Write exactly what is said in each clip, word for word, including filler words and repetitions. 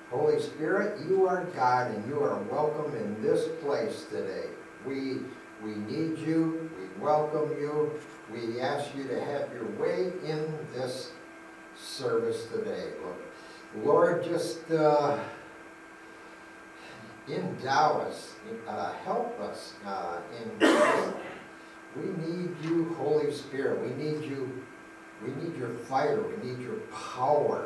Holy Spirit, you are God and you are welcome in this place today. We, we need you, we welcome you, we ask you to have your way in this service today, Lord. Lord, just uh, endow us, uh, help us uh, in we need you, Holy Spirit. We need you, we need your fire, we need your power.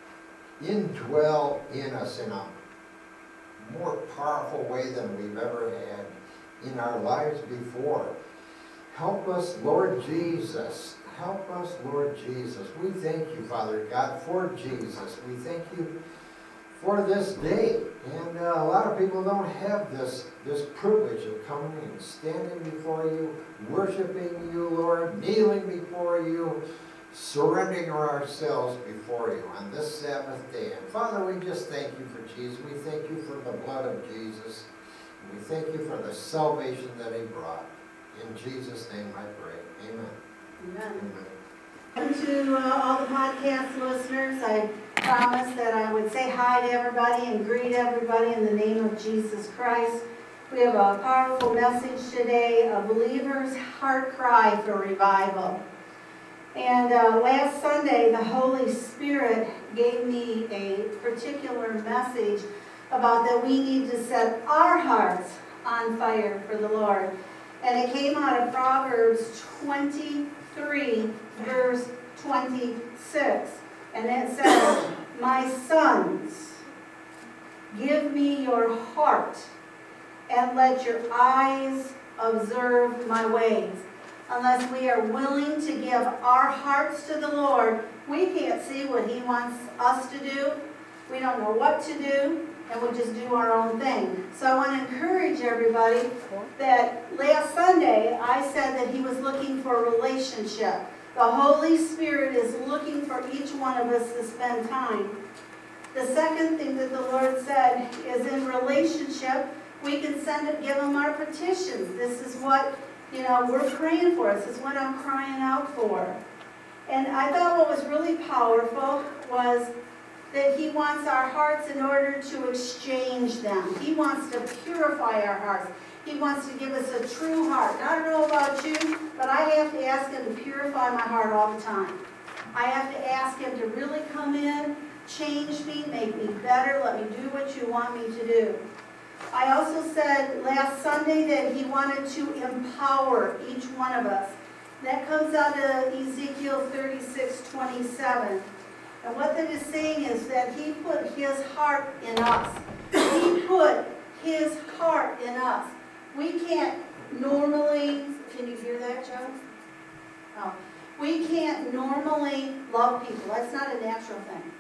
Indwell in us in a more powerful way than we've ever had in our lives before. Help us, Lord Jesus. Help us, Lord Jesus. We thank you, Father God, for Jesus. We thank you for this day. And uh, a lot of people don't have this, this privilege of coming and standing before you, worshiping you, Lord, kneeling before you, surrendering ourselves before you on this Sabbath day. And Father, we just thank you for Jesus. We thank you for the blood of Jesus. And we thank you for the salvation that he brought. In Jesus' name I pray. Amen. Amen. Amen. To uh, all the podcast listeners, I promised that I would say hi to everybody and greet everybody in the name of Jesus Christ. We have a powerful message today, a believer's heart cry for revival. And uh, last Sunday, the Holy Spirit gave me a particular message about that we need to set our hearts on fire for the Lord. And it came out of Proverbs twenty-three, verse twenty-six. And it says, "My sons, give me your heart, and let your eyes observe my ways." Unless we are willing to give our hearts to the Lord, we can't see what he wants us to do. We don't know what to do, and we just do our own thing. So I want to encourage everybody that last Sunday I said that he was looking for a relationship. The Holy Spirit is looking for each one of us to spend time. The second thing that the Lord said is in relationship, we can send it, give him our petitions. This is what You know, we're praying for. This is what I'm crying out for. And I thought what was really powerful was that he wants our hearts in order to exchange them. He wants to purify our hearts. He wants to give us a true heart. And I don't know about you, but I have to ask him to purify my heart all the time. I have to ask him to really come in, change me, make me better, let me do what you want me to do. I also said last Sunday that he wanted to empower each one of us. That comes out of Ezekiel thirty-six twenty-seven. And what that is saying is that he put his heart in us. He put his heart in us. We can't normally, can you hear that, Joe? Oh. We can't normally love people. That's not a natural thing.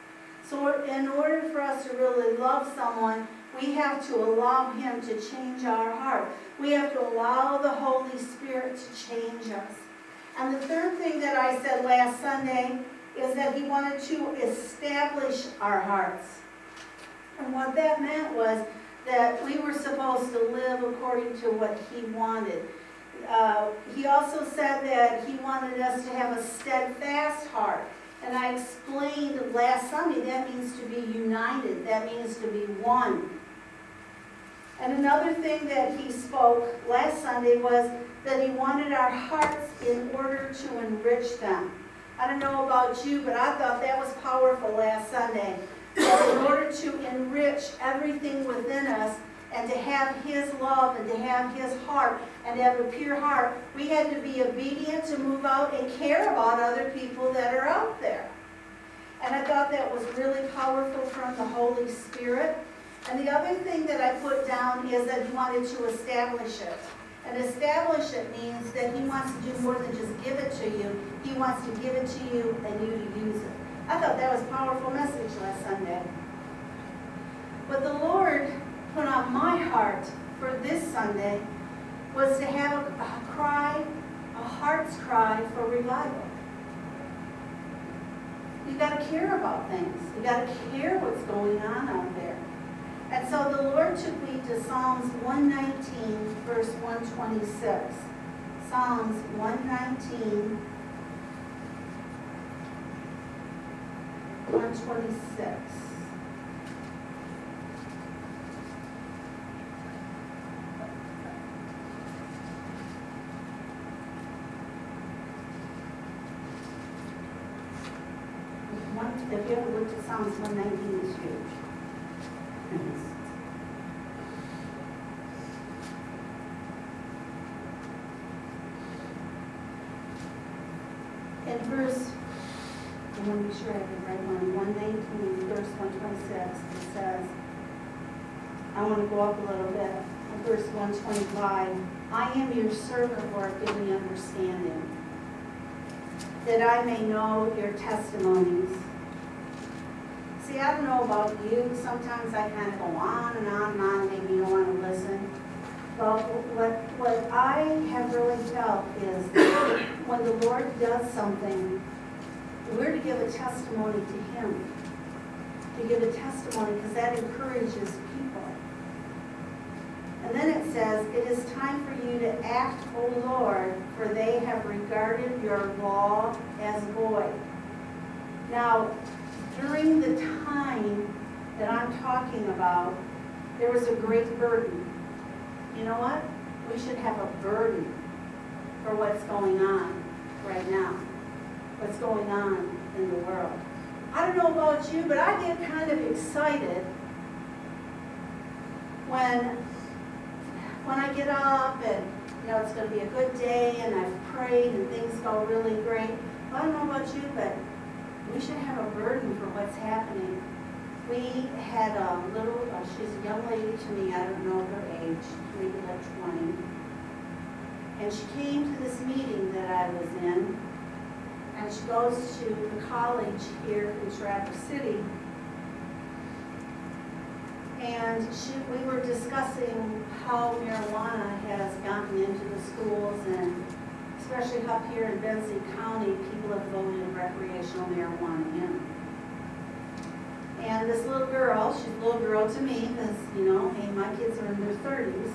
So in order for us to really love someone, we have to allow him to change our heart. We have to allow the Holy Spirit to change us. And the third thing that I said last Sunday is that he wanted to establish our hearts. And what that meant was that we were supposed to live according to what he wanted. Uh, he also said that he wanted us to have a steadfast heart. And I explained last Sunday that means to be united. That means to be one. And another thing that he spoke last Sunday was that he wanted our hearts in order to enrich them. I don't know about you, but I thought that was powerful last Sunday. That in order to enrich everything within us and to have his love and to have his heart and to have a pure heart, we had to be obedient to move out and care about other people that are out there. And I thought that was really powerful from the Holy Spirit. And the other thing that I put down is that he wanted to establish it. And establish it means that he wants to do more than just give it to you. He wants to give it to you and you to use it. I thought that was a powerful message last Sunday. But the Lord put on my heart for this Sunday was to have a, a cry, a heart's cry for revival. You got to care about things. You got to care what's going on out there. And so the Lord took me to Psalms one nineteen, verse one twenty-six. Psalms one nineteen, one twenty-six. If you haven't looked at Psalms one nineteen, it's huge. In verse, I want to be sure I have the right one, one nineteen, verse one twenty-six, it says, I want to go up a little bit, in verse one twenty-five, I am your servant, Lord, give me understanding, that I may know your testimonies. See, I don't know about you, sometimes I kind of go on and on and on, maybe you don't want to listen. But what, what I have really felt is that when the Lord does something, we're to give a testimony to Him. To give a testimony, because that encourages people. And then it says, it is time for you to act, O Lord, for they have regarded your law as void. Now, during the time that I'm talking about, there was a great burden. You know what? We should have a burden for what's going on right now. What's going on in the world. I don't know about you, but I get kind of excited when when I get up and, you know, it's going to be a good day and I've prayed and things go really great. Well, I don't know about you, but we should have a burden for what's happening. We had a little, uh, she's a young lady to me, I don't know her age, maybe like twenty. And she came to this meeting that I was in, and she goes to the college here in Traverse City. And she, we were discussing how marijuana has gotten into the schools, and especially up here in Benson County, people have voted recreational marijuana in. And this little girl, she's a little girl to me, because, you know, hey, my kids are in their thirties.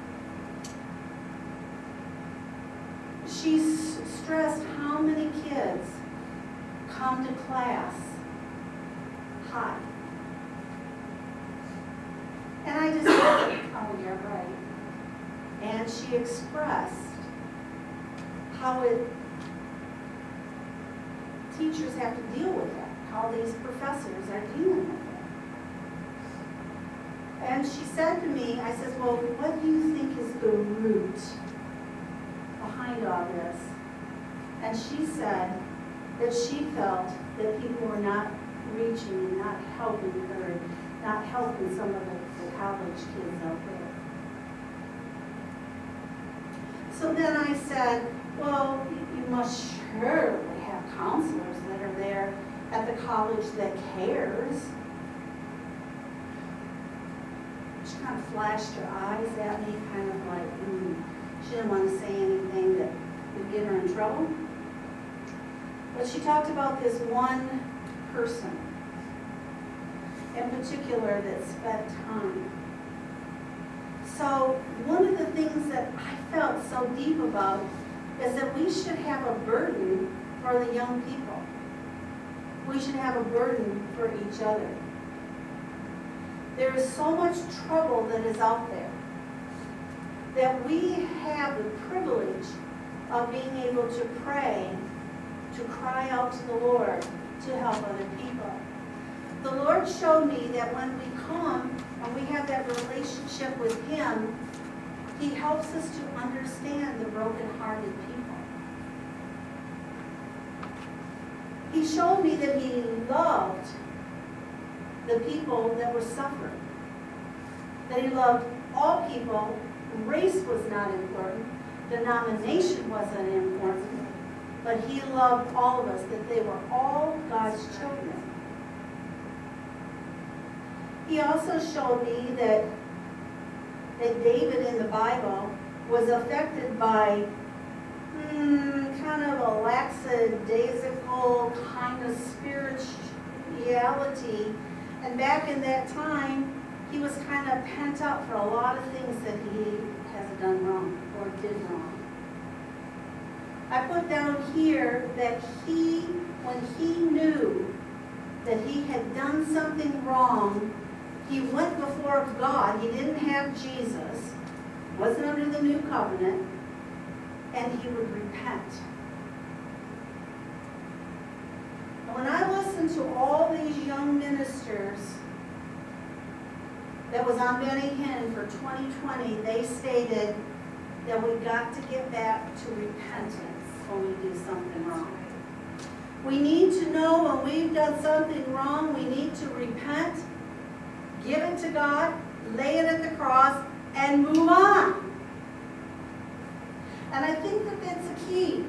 She s- stressed how many kids come to class high. And I just said, oh, you're right. And she expressed how it, teachers have to deal with it, how these professors are dealing with it. And she said to me, I said, well, what do you think is the root behind all this? And she said that she felt that people were not reaching and not helping her, not helping some of the, the college kids out there. So then I said, well, you must surely have counselors that are there at the college that cares. She kind of flashed her eyes at me, kind of like, mm. She didn't want to say anything that would get her in trouble. But she talked about this one person in particular that spent time. So one of the things that I felt so deep about is that we should have a burden for the young people. We should have a burden for each other. There is so much trouble that is out there that we have the privilege of being able to pray, to cry out to the Lord, to help other people. The Lord showed me that when we come and we have that relationship with Him, He helps us to understand the brokenhearted people. He showed me that He loved the people that were suffering. That He loved all people. Race was not important. Denomination wasn't important. But He loved all of us, that they were all God's children. He also showed me that, that David in the Bible was affected by hmm, kind of a lackadaisical kind of spirituality. And back in that time, he was kind of pent up for a lot of things that he has done wrong or did wrong. I put down here that he, when he knew that he had done something wrong, he went before God. He didn't have Jesus, wasn't under the new covenant, and he would repent. And when I listen listened to all these young ministers that was on Benny Hinn for twenty twenty, they stated that we got to get back to repentance when we do something wrong. We need to know when we've done something wrong, we need to repent, give it to God, lay it at the cross, and move on. And I think that that's the key.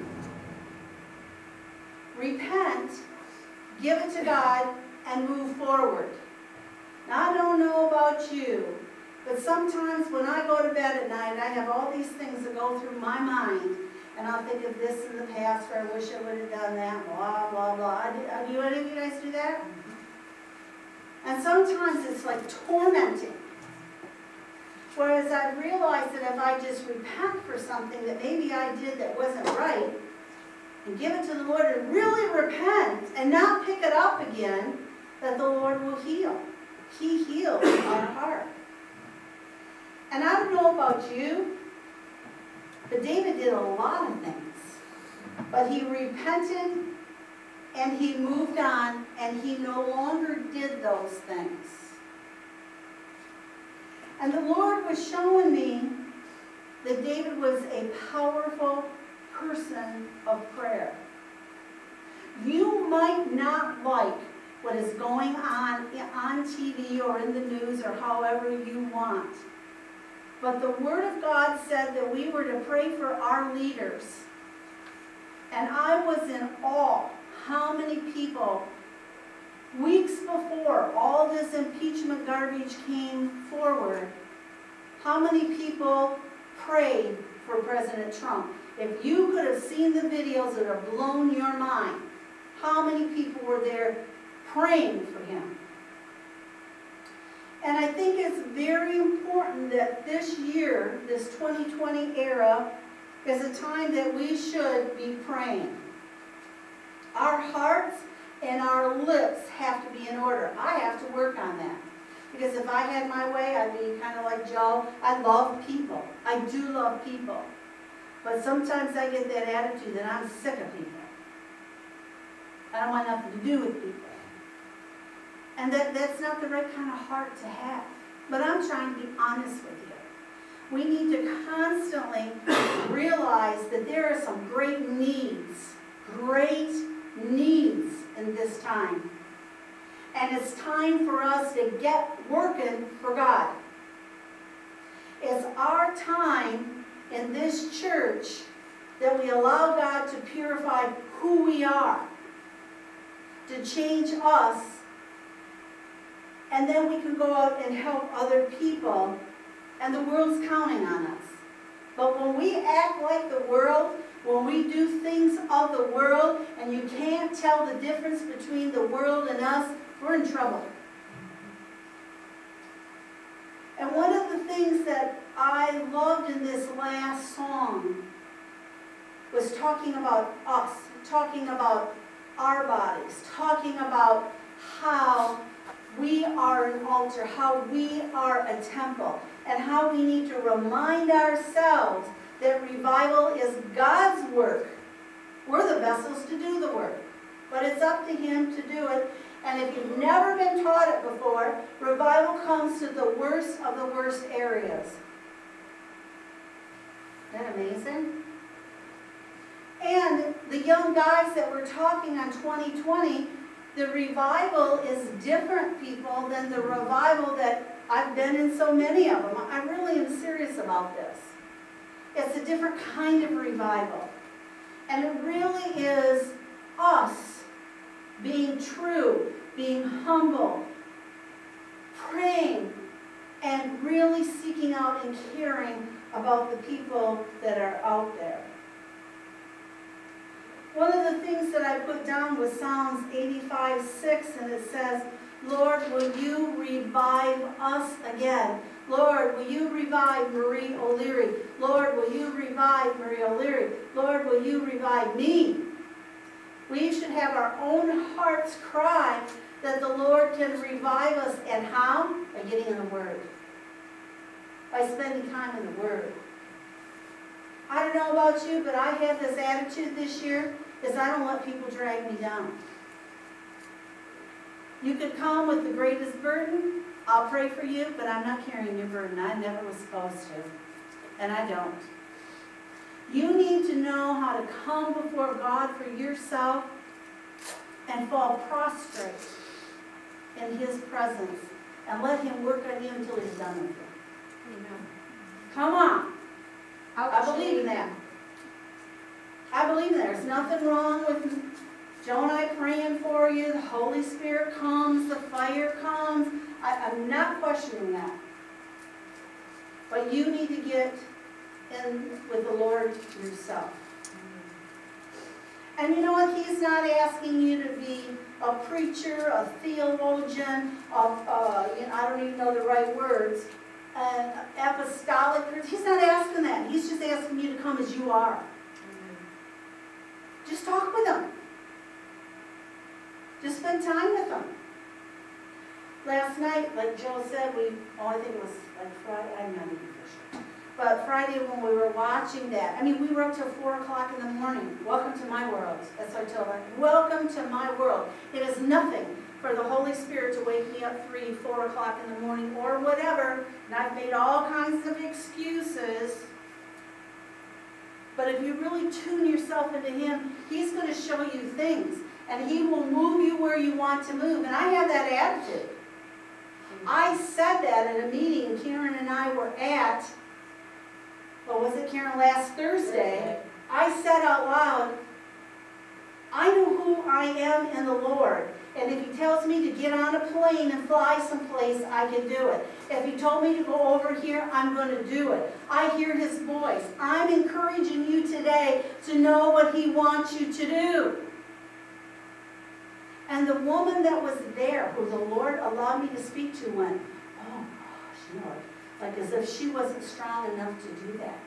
Repent, give it to God, and move forward. Now, I don't know about you, but sometimes when I go to bed at night, I have all these things that go through my mind, and I'll think of this in the past, where I wish I would have done that, blah, blah, blah. Do, do any of you guys do that? And sometimes it's like tormenting. Whereas I realized that if I just repent for something that maybe I did that wasn't right, and give it to the Lord and really repent and not pick it up again, that the Lord will heal. He heals our heart. And I don't know about you, but David did a lot of things. But he repented and he moved on and he no longer did those things. And the Lord was showing me that David was a powerful person of prayer. You might not like what is going on on T V or in the news or however you want. But the Word of God said that we were to pray for our leaders. And I was in awe how many people, weeks before all this impeachment garbage came forward, how many people prayed for President Trump. If you could have seen the videos that have blown your mind, how many people were there praying for him? And I think it's very important that this year, this twenty twenty era, is a time that we should be praying. Our hearts and our lips have to be in order. I have to work on that. Because if I had my way, I'd be kind of like Joe. I love people. I do love people. But sometimes I get that attitude that I'm sick of people. I don't want nothing to do with people. And that, that's not the right kind of heart to have. But I'm trying to be honest with you. We need to constantly realize that there are some great needs, great needs in this time. And it's time for us to get working for God. It's our time in this church that we allow God to purify who we are, to change us, and then we can go out and help other people, and the world's counting on us. But when we act like the world, when we do things of the world, and you can't tell the difference between the world and us, we're in trouble. And one of the things that I loved in this last song was talking about us, talking about our bodies, talking about how we are an altar, how we are a temple, and how we need to remind ourselves that revival is God's work. We're the vessels to do the work, but it's up to Him to do it. And if you've never been taught it before, revival comes to the worst of the worst areas. Isn't that amazing? And the young guys that were talking on twenty twenty, the revival is different, people, than the revival that I've been in so many of them. I really am serious about this. It's a different kind of revival. And it really is us being true, being humble, praying, and really seeking out and caring about the people that are out there. One of the things that I put down was Psalms eighty-five six, and it says, Lord, will you revive us again? Lord, will you revive Marie O'Leary? Lord, will you revive Marie O'Leary? Lord, will you revive me? We should have our own heart's cry that the Lord can revive us. And how? By getting in the Word. By spending time in the Word. I don't know about you, but I have this attitude this year, is I don't let people drag me down. You could come with the greatest burden. I'll pray for you, but I'm not carrying your burden. I never was supposed to, and I don't. You need to know how to come before God for yourself and fall prostrate in His presence and let Him work on you until He's done with you. Amen. Come on. I Ouch. believe in that. I believe in that. There's nothing wrong with Joe and I praying for you. The Holy Spirit comes. The fire comes. I, I'm not questioning that. But you need to get in with the Lord yourself. And you know what? He's not asking you to be a preacher, a theologian, of uh, you know, I don't even know the right words, an apostolic. He's not asking that. He's just asking you to come as you are. Just talk with Him. Just spend time with Him. Last night, like Joe said, we, oh, I think it was like Friday, I'm not even sure. But Friday when we were watching that, I mean, we were up till four o'clock in the morning. Welcome to my world. That's what I told her. Welcome to my world. It is nothing for the Holy Spirit to wake me up three, four o'clock in the morning or whatever. And I've made all kinds of excuses. But if you really tune yourself into Him, He's going to show you things. And He will move you where you want to move. And I have that attitude. I said that at a meeting Karen and I were at, what was it, Karen, last Thursday. I said out loud, I know who I am in the Lord. And if He tells me to get on a plane and fly someplace, I can do it. If He told me to go over here, I'm going to do it. I hear His voice. I'm encouraging you today to know what He wants you to do. And the woman that was there, who the Lord allowed me to speak to, went, oh gosh, you know, like as if she wasn't strong enough to do that.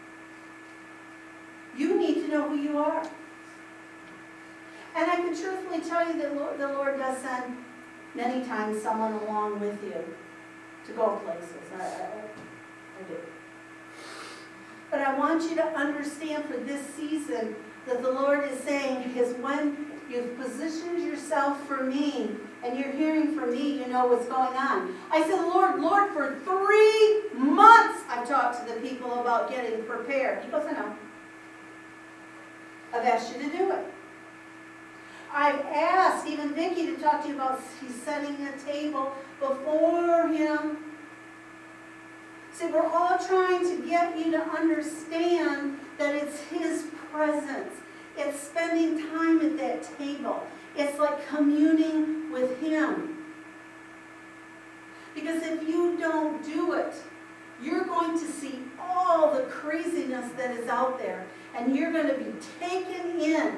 You need to know who you are. And I can truthfully tell you that the Lord does send many times someone along with you to go places. I, I, I do. But I want you to understand for this season that the Lord is saying is when you've positioned yourself for me and you're hearing from me, you know what's going on. I said, Lord, Lord, for three months I've talked to the people about getting prepared. He goes, I know. I've asked you to do it. I've asked even Vicki to talk to you about he's setting a table before him. See, we're all trying to get you to understand that it's His presence. It's spending time at that table. It's like communing with Him. Because if you don't do it, you're going to see all the craziness that is out there. And you're going to be taken in.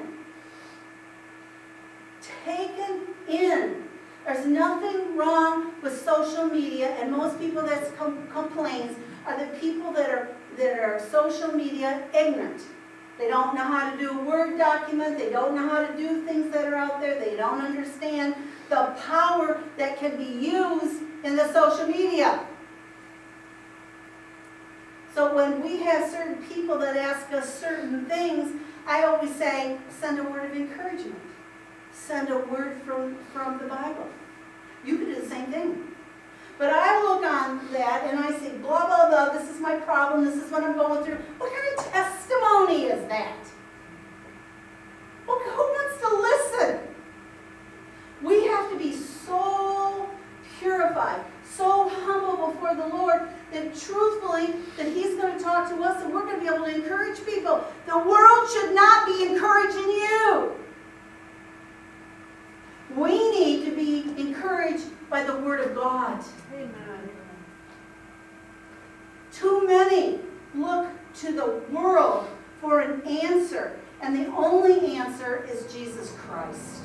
Taken in. There's nothing wrong with social media, and most people that com- complains are the people that are that are social media ignorant. They don't know how to do a Word document. They don't know how to do things that are out there. They don't understand the power that can be used in the social media. So when we have certain people that ask us certain things, I always say, send a word of encouragement. Send a word from, from the Bible. You can do the same thing. But I look on that and I say, blah, blah, blah, this is my problem, this is what I'm going through. What kind of testimony is that? Well, who wants to listen? We have to be so purified, so humble before the Lord that truthfully, that He's going to talk to us and we're going to be able to encourage people. The world should not be encouraging you. We need to be encouraged by the Word of God. Amen. Too many look to the world for an answer, and the only answer is Jesus Christ.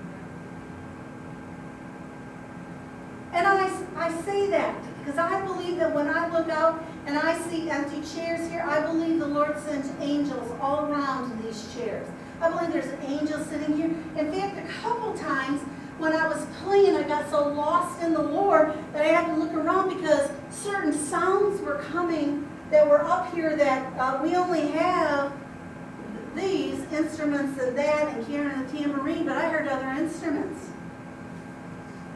And I, I say that because I believe that when I look out and I see empty chairs here, I believe the Lord sends angels all around these chairs. I believe there's an angel sitting here. In fact, a couple times when I was playing, I got so lost in the Lord that I had to look around because certain sounds were coming that were up here that uh, we only have these instruments and that and Karen and the tambourine, but I heard other instruments.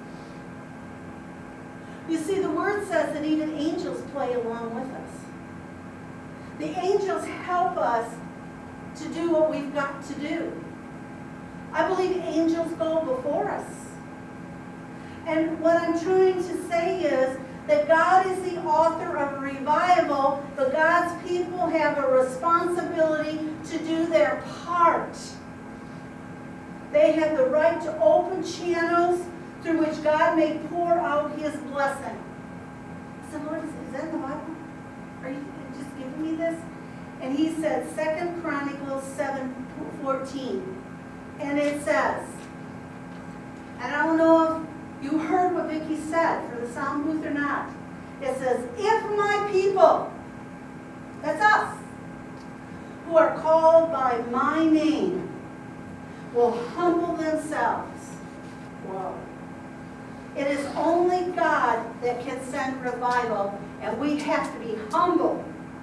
You see, the Word says that even angels play along with us. The angels help us to do what we've got to do. I believe angels go before us. And what I'm trying to say is that God is the author of revival, but God's people have a responsibility to do their part. They have the right to open channels through which God may pour out His blessing. So Lord, is, is that in the Bible? Are you just giving me this? And He said, Second Chronicles seven fourteen. And it says, and I don't know if you heard what Vicki said for the sound booth or not. It says, if my people, that's us, who are called by my name, will humble themselves. Whoa. It is only God that can send revival, and we have to be humble.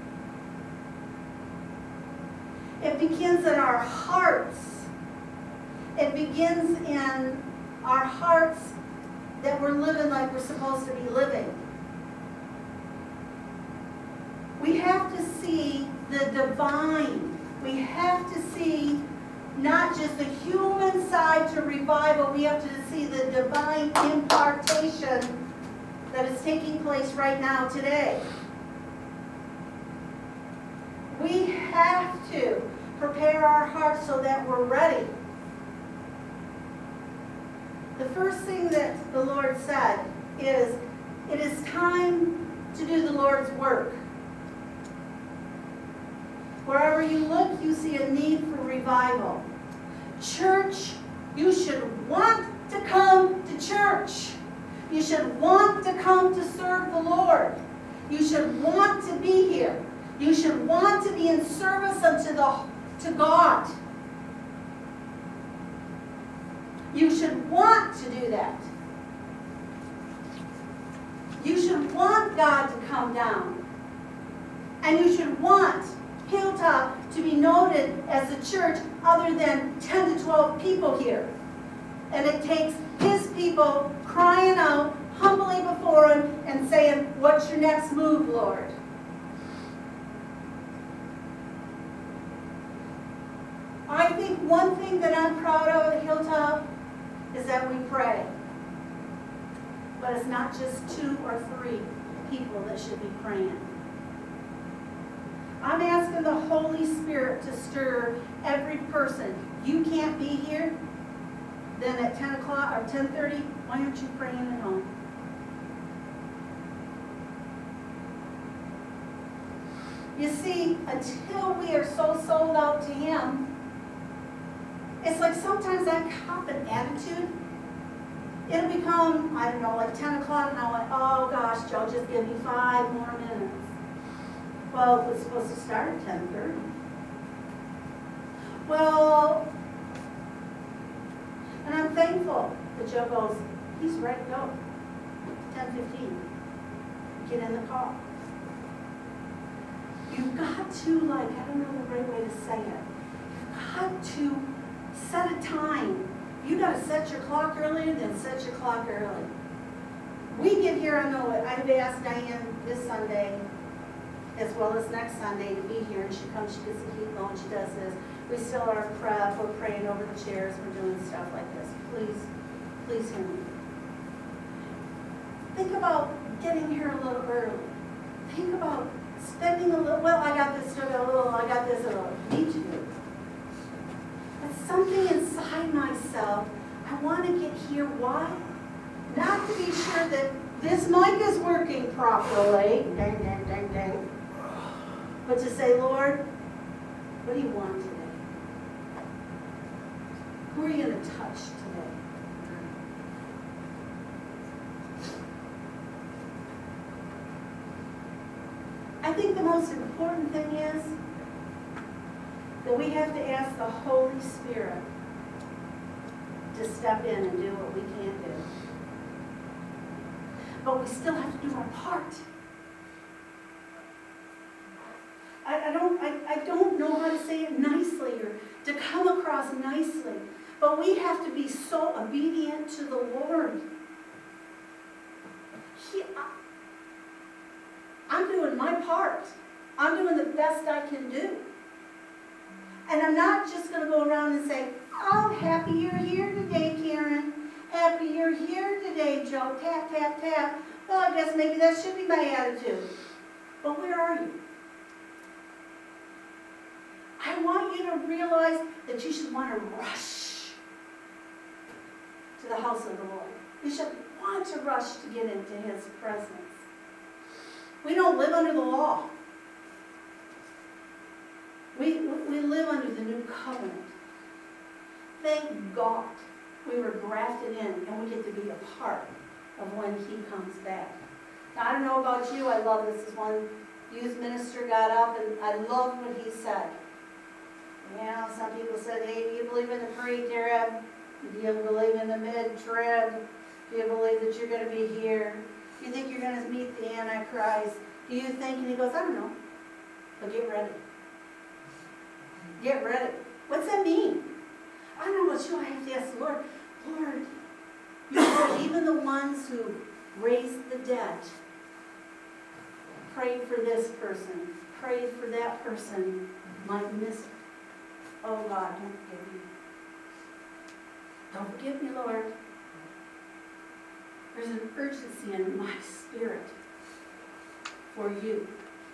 It begins in our hearts. It begins in our hearts that we're living like we're supposed to be living. We have to see the divine. We have to see not just the human side to revival, we have to see the divine impartation that is taking place right now today. We have to prepare our hearts so that we're ready. The first thing that the Lord said is, it is time to do the Lord's work. Wherever you look, you see a need for revival. Church, you should want to come to church. You should want to come to serve the Lord. You should want to be here. You should want to be in service unto the, to God. You should want to do that. You should want God to come down. And you should want Hilltop to be noted as a church other than ten to twelve people here. And it takes His people crying out humbly before Him and saying, what's your next move, Lord? I think one thing that I'm proud of at Hilltop is that we pray. But it's not just two or three people that should be praying. I'm asking the Holy Spirit to stir every person. You can't be here, then at ten o'clock or ten thirty, why aren't you praying at home? You see, until we are so sold out to Him, it's like sometimes I cop an attitude. It'll become, I don't know, like ten o'clock, and I'm like, oh gosh, Joe, just give me five more minutes. Well, it was supposed to start at ten thirty. Well, and I'm thankful that Joe goes, he's ready to go. ten fifteen. Get in the car. You've got to, like, I don't know the right way to say it. You've got to set a time. You got to set your clock earlier, then set your clock early. We get here, I know it. I've asked Diane this Sunday, as well as next Sunday, to be here, and she comes, she gets the heat going, she does this. We still are prep, we're praying over the chairs, we're doing stuff like this. Please, please hear me. Think about getting here a little early. Think about spending a little, well, I got this, still got a little, I got this, a little. Need to do. But something inside myself, I want to get here. Why? Not to be sure that this mic is working properly, dang, dang, dang, dang, but to say, Lord, what do you want today? Who are you going to touch today? I think the most important thing is that we have to ask the Holy Spirit to step in and do what we can't do. But we still have to do our part. I, I, don't, I, I don't know how to say it nicely or to come across nicely, but we have to be so obedient to the Lord. he, I, I'm doing my part. I'm doing the best I can do. And I'm not just going to go around and say, oh, happy you're here today, Karen. Happy you're here today, Joe. Tap, tap, tap. Well, I guess maybe that should be my attitude. But where are you? I want you to realize that you should want to rush to the house of the Lord. You should want to rush to get into His presence. We don't live under the law. We, we live under the new covenant. Thank God we were grafted in and we get to be a part of when He comes back. Now, I don't know about you, I love this. This one youth minister got up and I love what he said. You know, some people said, hey, do you believe in the pre-trib? Do you believe in the mid-trib? Do you believe that you're going to be here? Do you think you're going to meet the Antichrist? Do you think? And he goes, I don't know. But get ready. Get ready. What's that mean? I don't know about you. I have to ask the Lord, Lord, you know, even the ones who raised the dead prayed for this person, prayed for that person, might miss it. Oh God, don't forgive me. Don't forgive me, Lord. There's an urgency in my spirit for you.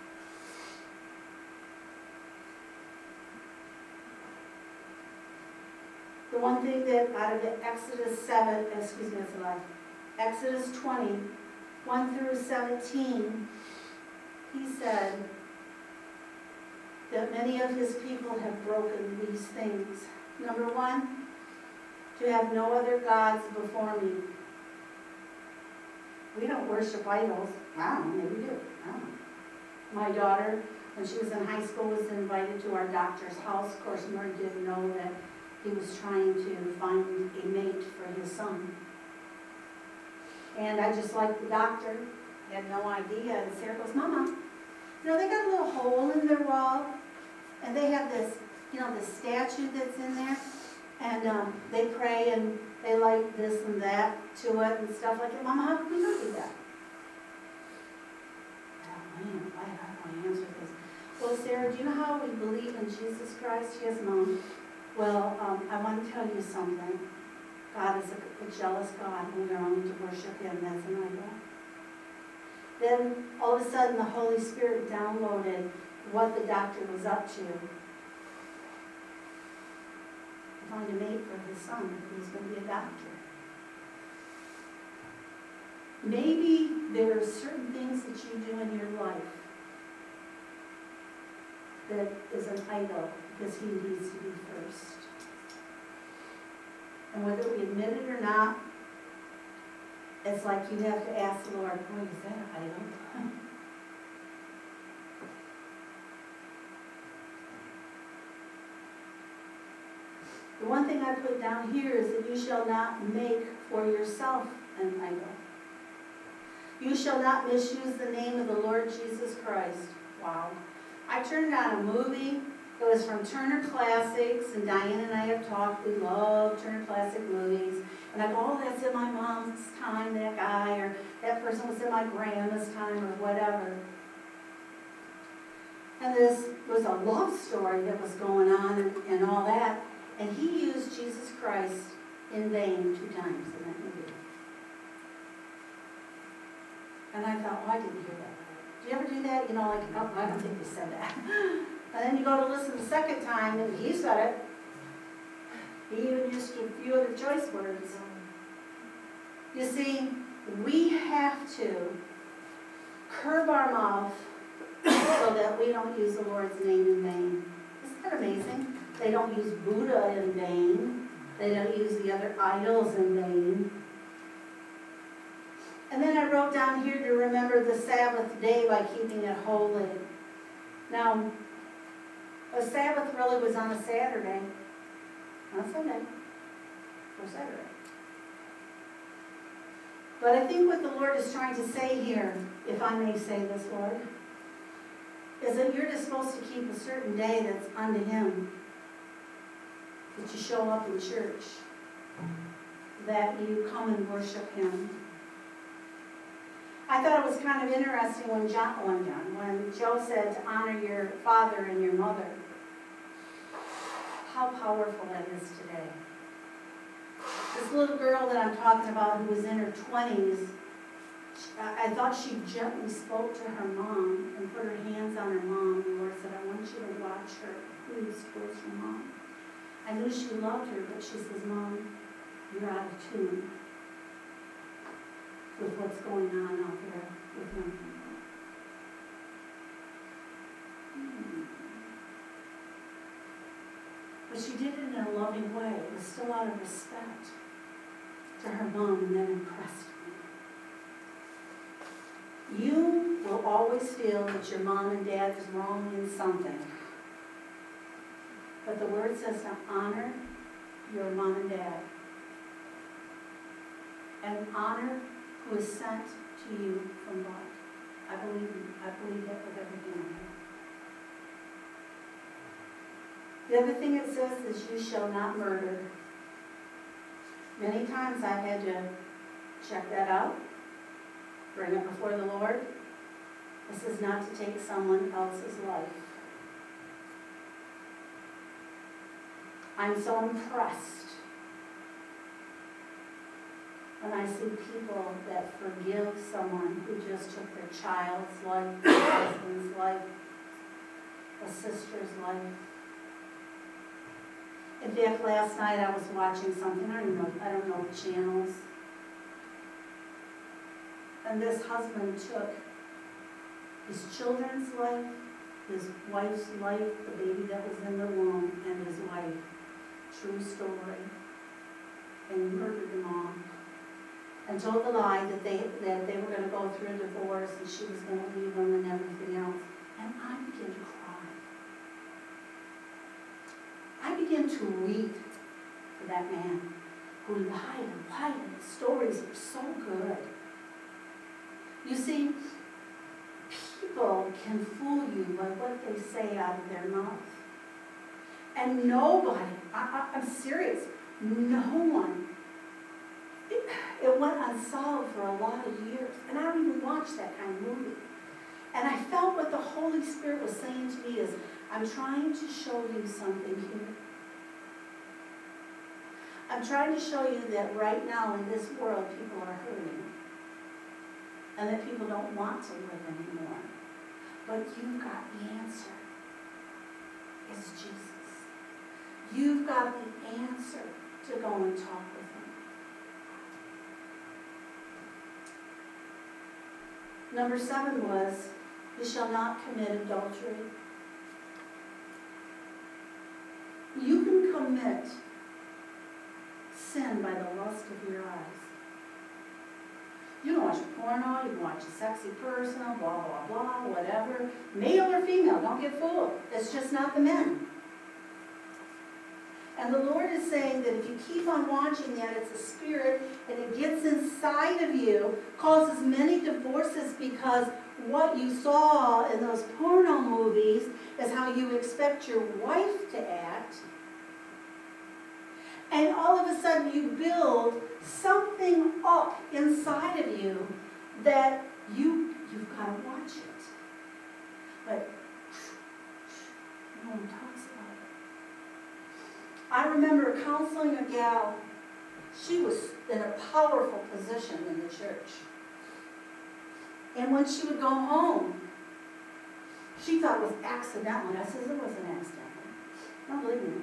The one thing that out of the Exodus seven, excuse me, that's a lie. Exodus twenty, one through seventeen, he said that many of his people have broken these things. Number one, to have no other gods before me. We don't worship idols. I don't know, maybe we do. I don't know. My daughter, when she was in high school, was invited to our doctor's house. Of course, Murray didn't know that he was trying to find a mate for his son. And I just like the doctor, had no idea. And Sarah goes, Mama, you know, they got a little hole in their wall, and they have this, you know, this statue that's in there, and um, they pray and they like this and that to it and stuff like that. Mama, how can we not do that? Oh man, I don't want to answer this. Well, Sarah, do you know how we believe in Jesus Christ? Yes, Mom. Well, um, I want to tell you something. God is a, a jealous God, and we're only to worship Him. That's an idol. Then, all of a sudden, the Holy Spirit downloaded what the doctor was up to. To find a mate for his son, who was going to be a doctor. Maybe there are certain things that you do in your life that is an idol, because He needs to be first. And whether we admit it or not, it's like you have to ask the Lord, boy, is that an idol? The one thing I put down here is that you shall not make for yourself an idol. You shall not misuse the name of the Lord Jesus Christ. Wow. I turned on a movie. It was from Turner Classics, and Diane and I have talked. We love Turner Classic movies. And I go, oh, that's in my mom's time, that guy, or that person was in my grandma's time, or whatever. And this was a love story that was going on and, and all that. And he used Jesus Christ in vain two times in that movie. And I thought, oh, I didn't hear that. Do you ever do that? You know, like, oh, I don't think they said that. And then you go to listen the second time, and he said it. He even used a few other choice words. You see, we have to curb our mouth so that we don't use the Lord's name in vain. Isn't that amazing? They don't use Buddha in vain. They don't use the other idols in vain. And then I wrote down here to remember the Sabbath day by keeping it holy. Now, a Sabbath really was on a Saturday, not Sunday, or Saturday. But I think what the Lord is trying to say here, if I may say this, Lord, is that you're just supposed to keep a certain day that's unto Him, that you show up in church, that you come and worship Him. I thought it was kind of interesting when John, when John, when Joe said to honor your father and your mother. How powerful that is today. This little girl that I'm talking about who was in her twenties, I, I thought she gently spoke to her mom and put her hands on her mom. The Lord said, I want you to watch her. Please, towards your mom. I knew she loved her, but she says, Mom, you're out of tune with what's going on out there with young people. Hmm. But she did it in a loving way. It was still out of respect to her mom, and that impressed me. You will always feel that your mom and dad is wrong in something. But the word says to honor your mom and dad. And honor who is sent to you from God. I believe I believe that with everything I have. The other thing it says is you shall not murder. Many times I've had to check that out, bring it before the Lord. This is not to take someone else's life. I'm so impressed when I see people that forgive someone who just took their child's life, their husband's life, a sister's life. In fact, last night I was watching something, I don't know, I don't know the channels. And this husband took his children's life, his wife's life, the baby that was in the womb, and his wife. True story. And murdered them all. And told the lie that they that they were going to go through a divorce and she was going to leave them and everything else. And I began to cry. I began to weep for that man who lied and lied, and his stories were so good. You see, people can fool you by what they say out of their mouth. And nobody, I, I, I'm serious, no one, it, it went unsolved for a lot of years. And I don't even watch that kind of movie. And I felt what the Holy Spirit was saying to me is, I'm trying to show you something here. I'm trying to show you that right now in this world, people are hurting. And that people don't want to live anymore. But you've got the answer. It's Jesus. You've got the answer to go and talk with him. Number seven was, you shall not commit adultery. You can commit sin by the lust of your eyes. You can watch porno, you can watch a sexy person, blah, blah, blah, whatever. Male or female, don't get fooled. It's just not the men. And the Lord is saying that if you keep on watching that, it's a spirit, and it gets inside of you, causes many divorces because what you saw in those porno movies is how you expect your wife to act. And all of a sudden you build something up inside of you that you, you've got to watch it. But no one talks about it. I remember counseling a gal. She was in a powerful position in the church. And when she would go home, she thought it was accidental. And I said, it wasn't accidental. Don't believe me.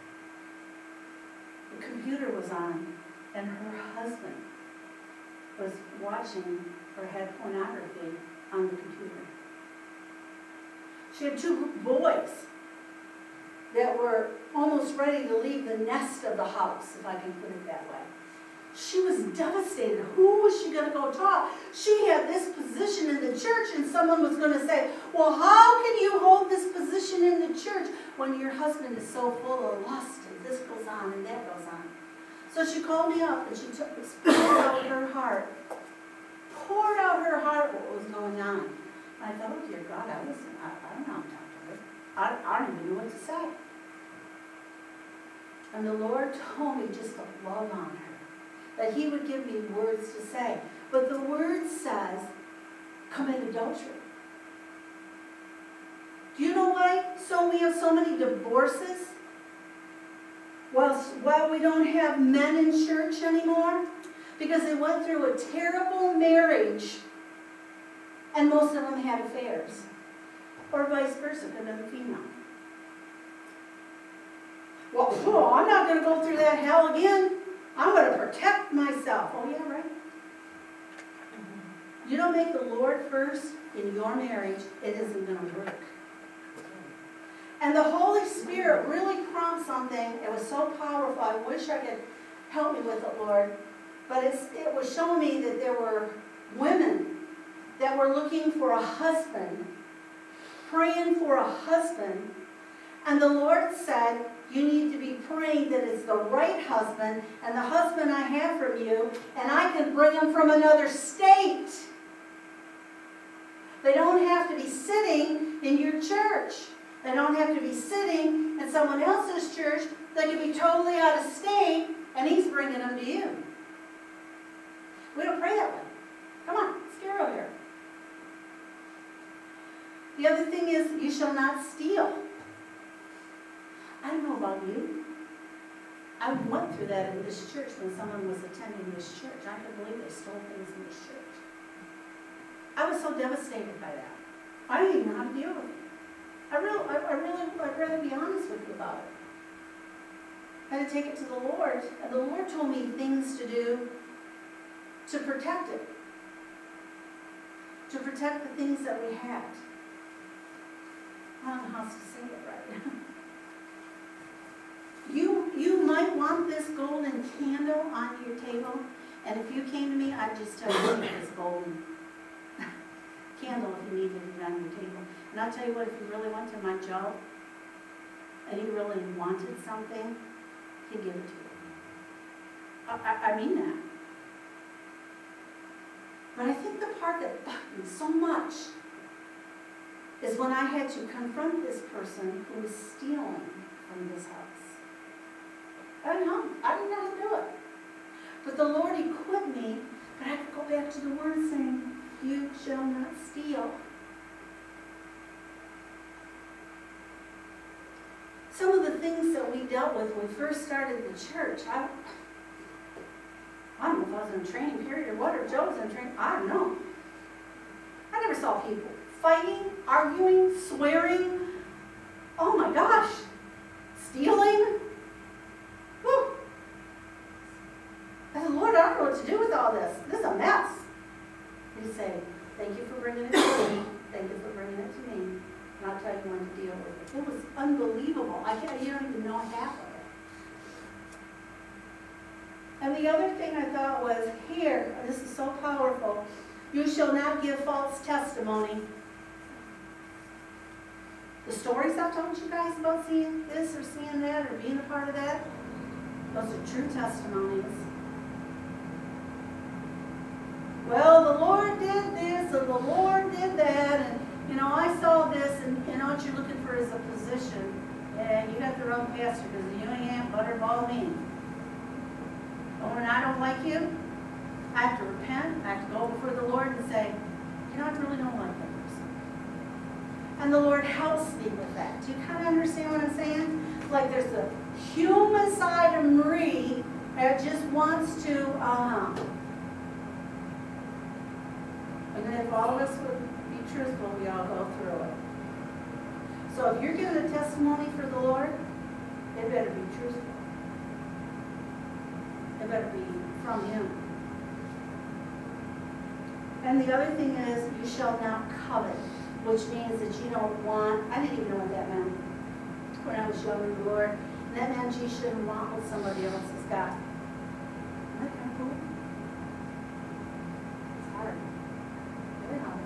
The computer was on, and her husband was watching or had pornography on the computer. She had two boys that were almost ready to leave the nest of the house, if I can put it that way. She was devastated. Who was she going to go talk? She had this position in the church, and someone was going to say, well, how can you hold this position in the church when your husband is so full of lust, and this goes on and that goes on? So she called me up, and she took, poured out her heart, poured out her heart what was going on. And I thought, oh, dear God, I, listen, I, I don't know how to talk to her. I, I don't even know what to say. And the Lord told me just to love on her, that he would give me words to say. But the word says commit adultery. Do you know why so we have so many divorces? While, while we don't have men in church anymore? Because they went through a terrible marriage and most of them had affairs. Or vice versa, could have been female. Well, oh, I'm not going to go through that hell again. I'm going to protect myself. Oh, yeah, right. You don't make the Lord first in your marriage, it isn't going to work. And the Holy Spirit really prompted something. It was so powerful. I wish I could help me with it, Lord. But it's, it was showing me that there were women that were looking for a husband, praying for a husband. And the Lord said, you need to be praying that it's the right husband and the husband I have from you, and I can bring him from another state. They don't have to be sitting in your church. They don't have to be sitting in someone else's church. They can be totally out of state, and he's bringing them to you. We don't pray that way. Come on, let's get over here. The other thing is, you shall not steal. I don't know about you. I went through that in this church when someone was attending this church. I couldn't believe they stole things in this church. I was so devastated by that. I didn't even know how to deal with it. I really, I, I really, I'd rather be honest with you about it. I had to take it to the Lord, and the Lord told me things to do to protect it. To protect the things that we had. I don't know how to say it right. You, you might want this golden candle on your table, and if you came to me, I'd just tell you to take this golden candle if you needed it on your table. And I'll tell you what, if you really went to my Joe, and you really wanted something, he'd give it to you. I, I, I mean that. But I think the part that bugged me so much is when I had to confront this person who was stealing from this house. I didn't know. I didn't know how to do it. But the Lord equipped me, but I could go back to the word saying, you shall not steal. Some of the things that we dealt with when we first started the church, I, I don't know if I was in a training period or what, or Joe was in training, I don't know. I never saw people fighting, arguing, swearing. Oh my gosh. Stealing. Whew. I said, Lord, I don't know what to do with all this. This is a mess. He'd say, thank you for bringing it to me. Thank you for bringing it to me. And I'll tell you when to deal with it. It was unbelievable. I can't, you don't even know half of it. And the other thing I thought was, here, this is so powerful, you shall not give false testimony. The stories I've told you guys about seeing this or seeing that or being a part of that, those are true testimonies. Well, the Lord did this and the Lord did that, and you know, I saw this, and you know what you're looking for is a position. Yeah, you got the wrong pastor because you ain't butterball me. But when I don't like you, I have to repent. I have to go before the Lord and say, you know, I really don't like that person. And the Lord helps me with that. Do you kind of understand what I'm saying? Like there's a human side of Marie that just wants to, uh, and then if all of us would be truthful, we all go through it. So if you're giving a testimony for the Lord, it better be truthful. It better be from Him. And the other thing is, you shall not covet, which means that you don't want, I didn't even know what that meant when I was young in the Lord. And that meant you shouldn't want what somebody else has got. Isn't that kind of cool? It's hard. Very hard.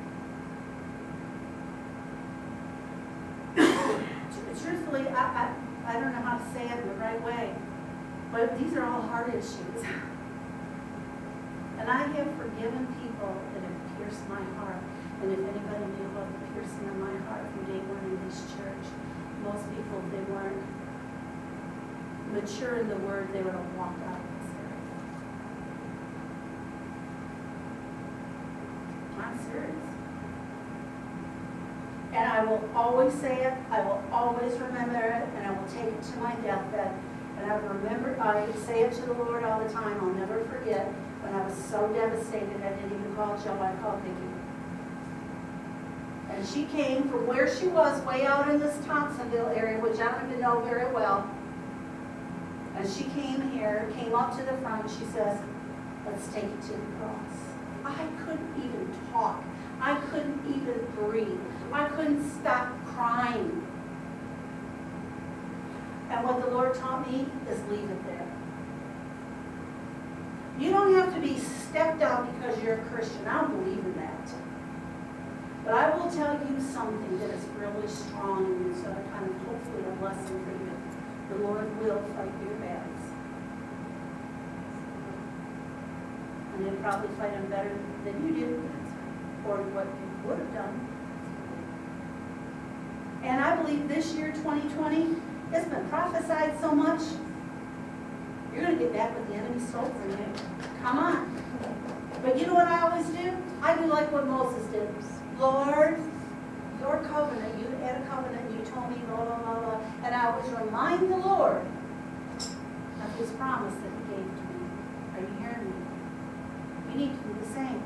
Truthfully, I, I, I don't know how to say it in the right way, but these are all heart issues. And I have forgiven people that have pierced my heart. And if anybody knew about the piercing of my heart from day one in this church, most people, if they weren't mature in the word, they would have walked out of this area. I'm serious. And I will always say it, I will always remember it, and I will take it to my deathbed. And I remember, I say it to the Lord all the time, I'll never forget, when I was so devastated, I didn't even call Joe, I called Vicki. And she came from where she was, way out in this Thompsonville area, which I don't even know very well. And she came here, came up to the front, she says, let's take it to the cross. I couldn't even talk. I couldn't even breathe. I couldn't stop crying. And what the Lord taught me is leave it there. You don't have to be stepped out because you're a Christian. I don't believe in that. But I will tell you something that is really strong in you, so that kind of hopefully a lesson for you. The Lord will fight your battles. And he'll probably fight them better than you did, or what you would have done. And I believe this year, twenty twenty, it's been prophesied so much, you're going to get back what the enemy stole from you. Come on. But you know what I always do? I do like what Moses did. Lord, your covenant, you had a covenant, and you told me, blah, blah, blah, blah. And I always remind the Lord of his promise that he gave to me. Are you hearing me? You need to do the same.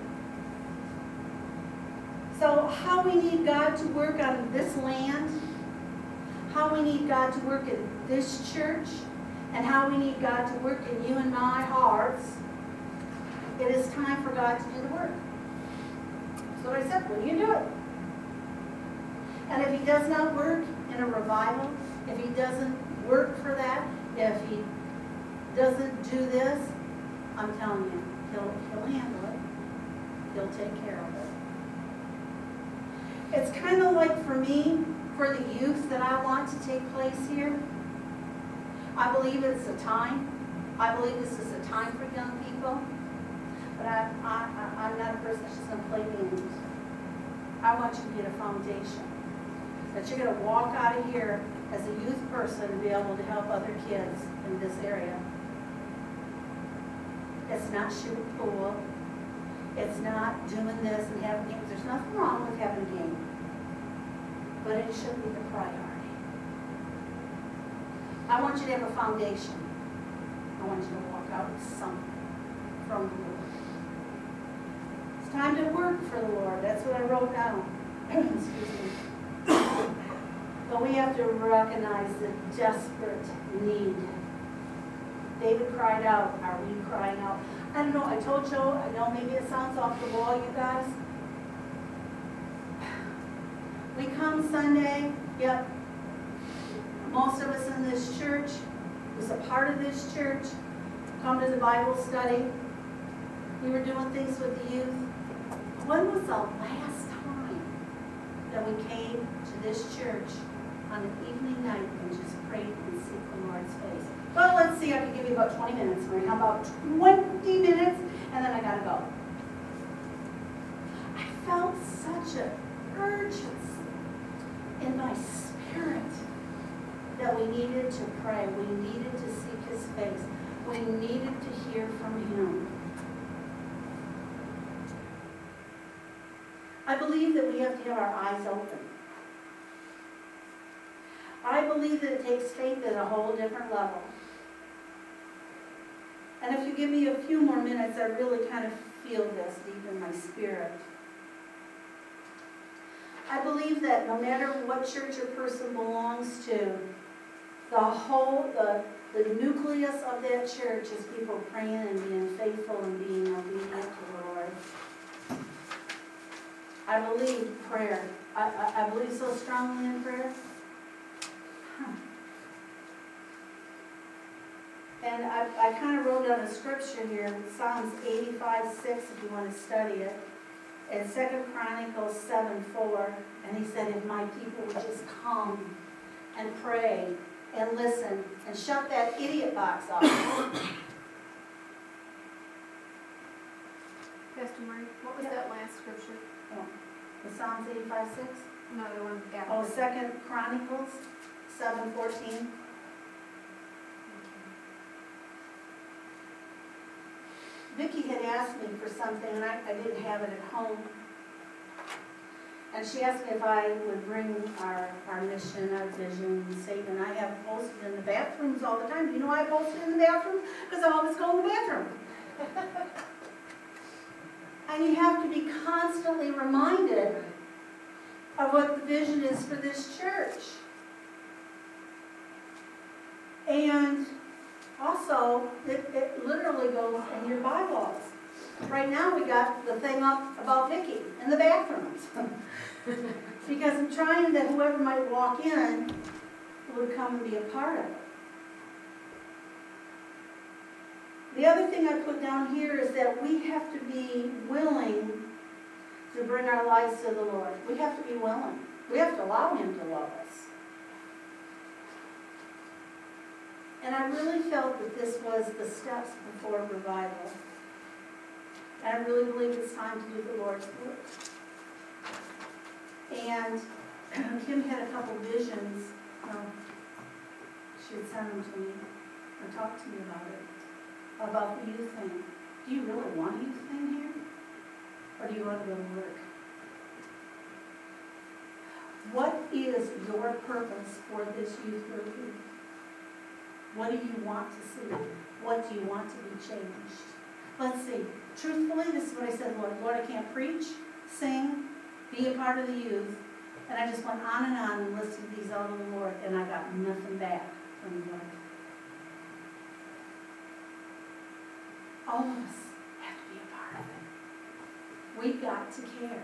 So how we need God to work on this land, how we need God to work in this church, and how we need God to work in you and my hearts, it is time for God to do the work. So I said, will you do it? And if he does not work in a revival, if he doesn't work for that, if he doesn't do this, I'm telling you, he'll, he'll handle it. He'll take care of it. It's kind of like for me, for the youth that I want to take place here, I believe it's a time. I believe this is a time for young people. But I, I, I, I'm not a person that's just going to play games. I want you to get a foundation. That you're going to walk out of here as a youth person and be able to help other kids in this area. It's not shooting pool. It's not doing this and having games. There's nothing wrong with having a game. But it should be the priority. I want you to have a foundation. I want you to walk out with something from the Lord. It's time to work for the Lord. That's what I wrote down. Excuse me. But we have to recognize the desperate need. David cried out. Are we crying out? I don't know. I told Joe, I know maybe it sounds off the wall, you guys. We come Sunday, yep. Most of us in this church, was a part of this church, come to the Bible study. We were doing things with the youth. When was the last time that we came to this church on an evening night and just prayed and seek the Lord's face? Well, let's see, I can give you about twenty minutes, Marie. How about twenty minutes? And then I gotta go. I felt such an urgency in my spirit that we needed to pray. We needed to seek his face. We needed to hear from him. I believe that we have to have our eyes open. I believe that it takes faith at a whole different level. And if you give me a few more minutes, I really kind of feel this deep in my spirit. I believe that no matter what church a person belongs to, the whole, the, the nucleus of that church is people praying and being faithful and being obedient to the Lord. I believe prayer. I, I, I believe so strongly in prayer. Huh. And I, I kind of wrote down a scripture here, Psalms eighty-five six, if you want to study it. In Second Chronicles seven four, and he said, if my people would just come and pray and listen and shut that idiot box off. Pastor Marie, what was Yeah. that last scripture? Oh, the Psalms eighty-five six? No, the one after. Oh, Second Chronicles seven fourteen. Vicki had asked me for something, and I, I didn't have it at home. And she asked me if I would bring our, our mission, our vision statement. I have posted in the bathrooms all the time. Do you know why I posted in the bathrooms? Because I always go in the bathroom. And you have to be constantly reminded of what the vision is for this church. And also, it, it literally goes in your bylaws. Right now, we got the thing up about Vicky in the bathrooms. Because I'm trying that whoever might walk in would come and be a part of it. The other thing I put down here is that we have to be willing to bring our lives to the Lord. We have to be willing. We have to allow Him to love us. And I really felt that this was the steps before revival. And I really believe it's time to do the Lord's work. And Kim had a couple visions. Um, she had sent them to me, or talked to me about it, about the youth thing. Do you really want a youth thing here? Or do you want to go to work? What is your purpose for this youth group? What do you want to see? What do you want to be changed? Let's see. Truthfully, this is what I said, Lord. Lord, I can't preach, sing, be a part of the youth. And I just went on and on and listed these all to the Lord, and I got nothing back from the Lord. All of us have to be a part of it. We've got to care.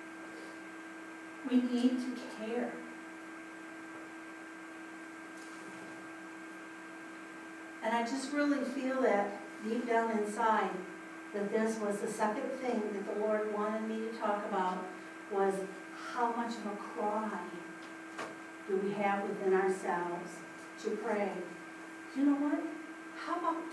We need to care. And I just really feel that deep down inside that this was the second thing that the Lord wanted me to talk about, was how much of a cry do we have within ourselves to pray. You know what? How about to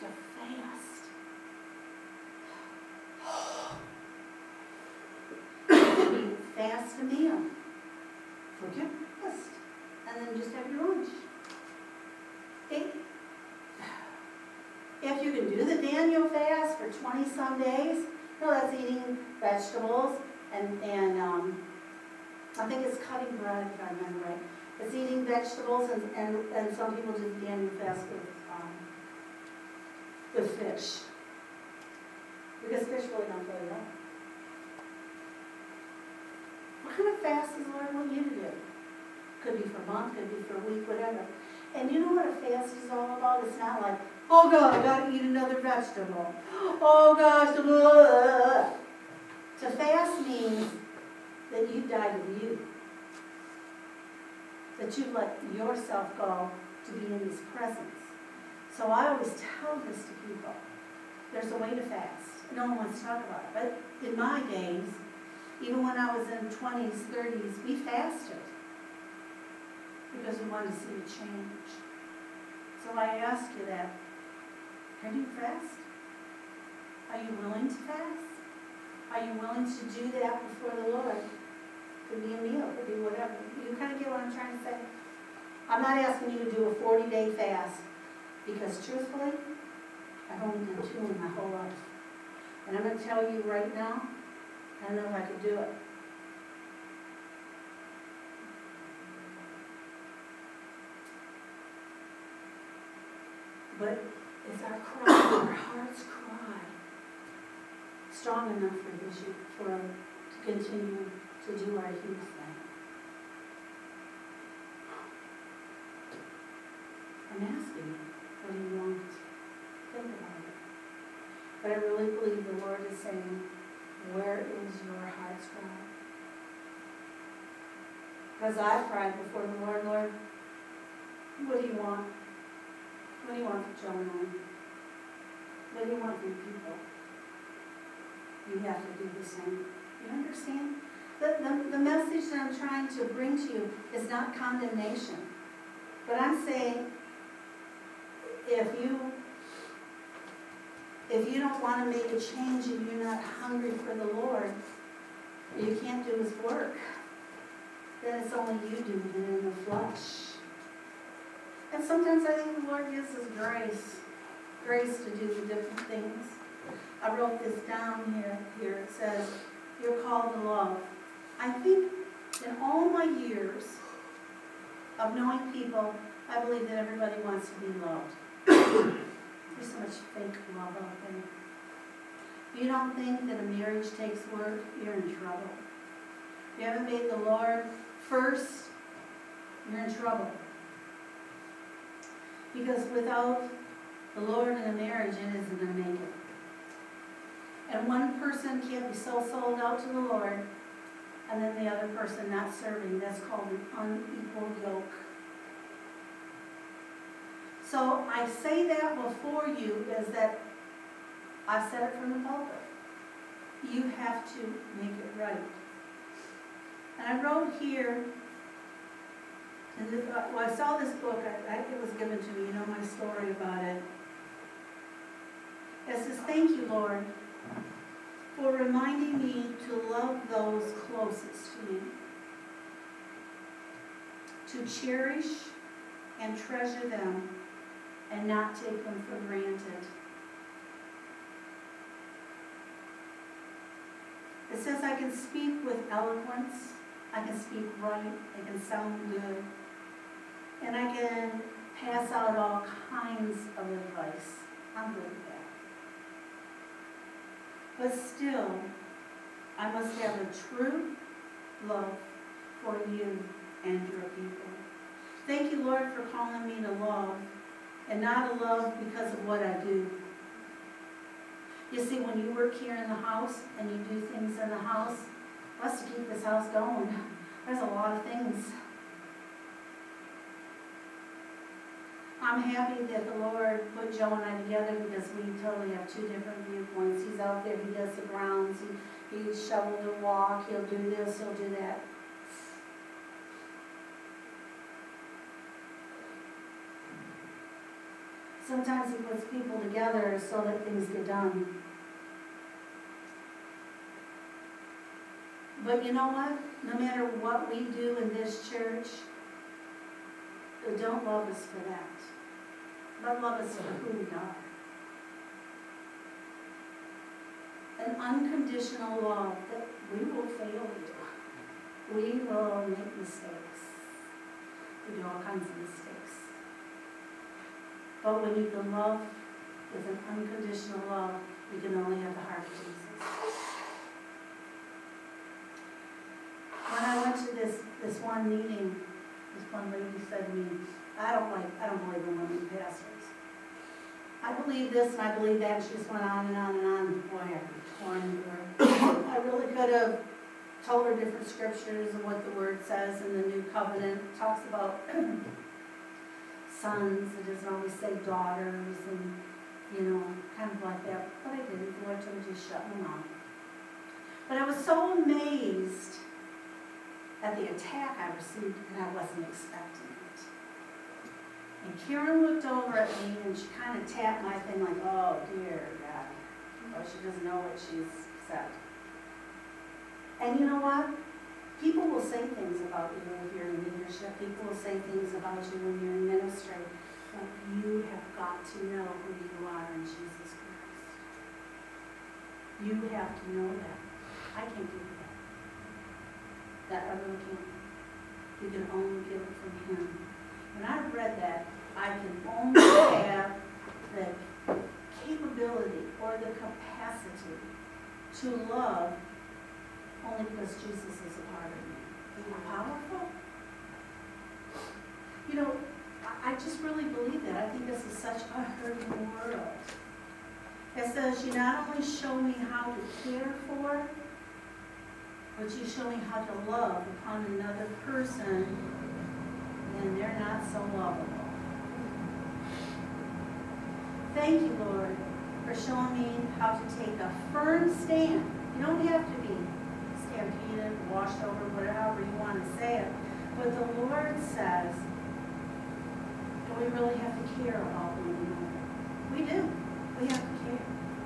fast? Fast a meal. Forget breakfast. And then just have your lunch. It, If you can do the Daniel fast for twenty-some days, no, that's eating vegetables and, and um, I think it's cutting bread, if I remember right. It's eating vegetables, and, and, and some people do the Daniel fast with, um, with fish. Because fish really don't really well. What kind of fast does the Lord want you to do? Could be for a month, could be for a week, whatever. And you know what a fast is all about? It's not like, oh God, I gotta eat another vegetable. Oh gosh, blah. To fast means that you die to you. That you let yourself go to be in His presence. So I always tell this to people. There's a way to fast. No one wants to talk about it. But in my days, even when I was in twenties, thirties, we fasted. Because we wanted to see a change. So I ask you that. Can you fast? Are you willing to fast? Are you willing to do that before the Lord? Could be a meal, could be whatever. You kind of get what I'm trying to say? I'm not asking you to do a forty-day fast, because truthfully, I've only done two in my whole life. And I'm going to tell you right now, I don't know if I could do it. But is our cry, our heart's cry, strong enough for this, for to continue to do our youth thing? I'm asking you, what do you want? Think about it. But I really believe the Lord is saying, where is your heart's cry? Because I've cried before the Lord, Lord, what do you want? What do you want from John? What do you want from people? You have to do the same. You understand? The, the, the message that I'm trying to bring to you is not condemnation. But I'm saying, if you if you don't want to make a change and you're not hungry for the Lord, you can't do His work. Then it's only you doing it in the flesh. And sometimes I think the Lord gives us grace, grace to do the different things. I wrote this down here. Here it says, you're called to love. I think In all my years of knowing people, I believe that everybody wants to be loved. There's so much fake love out there. If you don't think that a marriage takes work, you're in trouble. If you haven't made the Lord first, you're in trouble. Because without the Lord in a marriage, it isn't going to make it. And one person can't be so sold out to the Lord, and then the other person not serving. That's called an unequal yoke. So I say that before you is that I said it from the pulpit. You have to make it right. And I wrote here, and this, uh, well, I saw this book, I, I, it was given to me, you know my story about it. It says, thank you, Lord, for reminding me to love those closest to me, to cherish and treasure them and not take them for granted. It says I can speak with eloquence, I can speak right, I can sound good, and I can pass out all kinds of advice. I'm good at that. But still, I must have a true love for you and your people. Thank you, Lord, for calling me to love, and not a love because of what I do. You see, when you work here in the house and you do things in the house, that's to keep this house going. There's a lot of things. I'm happy that the Lord put Joe and I together because we totally have two different viewpoints. He's out there, he does the grounds, he, he shoveled the walk, he'll do this, he'll do that. Sometimes he puts people together so that things get done. But you know what? No matter what we do in this church, don't love us for that. But love us for who we are. An unconditional love that we will fail you. We will make mistakes. We do all kinds of mistakes. But when you can love with an unconditional love, you can only have the heart of Jesus. When I went to this, this one meeting, this one lady said to me, I don't like, I don't believe in women pastors. I believe this and I believe that, and she just went on and on and on. Boy, I was torn into her. I really could have told her different scriptures and what the word says in the New Covenant. It talks about sons, it doesn't always say daughters, and, you know, kind of like that. But I didn't. The Lord told me to just shut my mouth. But I was so amazed at the attack I received, and I wasn't expecting it. And Karen looked over at me, and she kind of tapped my thing like, oh, dear God. Oh, she doesn't know what she's said. And you know what? People will say things about you if you're in leadership. People will say things about you when you're in ministry. But you have got to know who you are in Jesus Christ. You have to know that. I can't give you that. That I really can't. You can only get it from Him. When I read that, I can only have the capability or the capacity to love only because Jesus is a part of me. Isn't that powerful? You know, I, I just really believe that. I think this is such a hurting world. It says, you not only show me how to care for, but you show me how to love upon another person, and they're not so lovable. Thank you, Lord, for showing me how to take a firm stand. You don't have to be stampeded, washed over, whatever you want to say it. But the Lord says, do we really have to care about one another? We do. We have to care.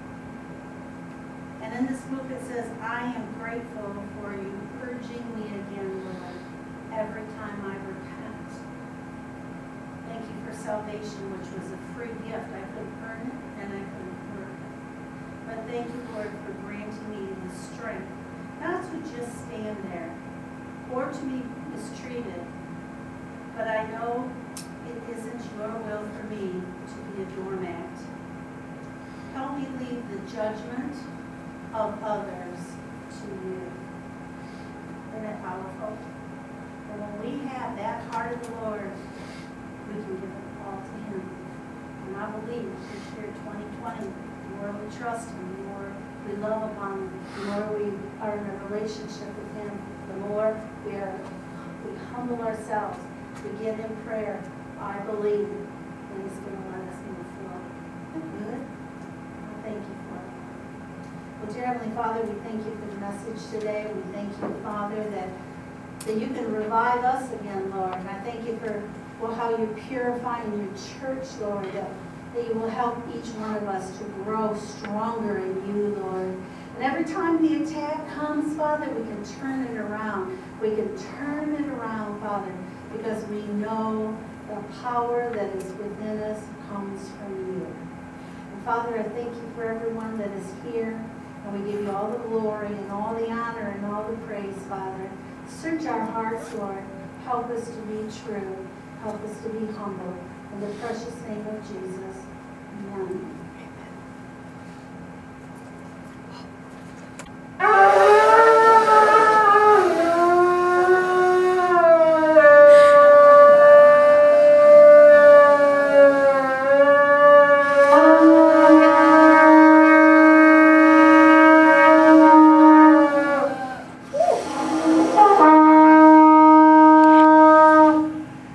And in this book it says, I am grateful for you urging me again, Lord, every time I repent. Thank you for salvation, which was a free gift. I couldn't earn it and I couldn't work it. But thank you, Lord, for granting me the strength not to just stand there, or to be mistreated. But I know it isn't your will for me to be a doormat. Help me leave the judgment of others to you. Isn't that powerful? And when we have that heart of the Lord, we can give it all to Him. And I believe this year, twenty twenty, the more we trust Him, the more we love upon Him, the more we are in a relationship with Him, the more we are, we humble ourselves, we get in prayer. I believe that He's going to let us move forward. Good? I thank you for it. Well, dear Heavenly Father, we thank you for the message today. We thank you, Father, that, that you can revive us again, Lord. And I thank you for well, how you're purifying your church, Lord, that, that you will help each one of us to grow stronger in you, Lord. And every time the attack comes, Father, we can turn it around. We can turn it around, Father, because we know the power that is within us comes from you. And Father, I thank you for everyone that is here. And we give you all the glory and all the honor and all the praise, Father. Search our hearts, Lord. Help us to be true. Help us to be humble. In the precious name of Jesus. Amen.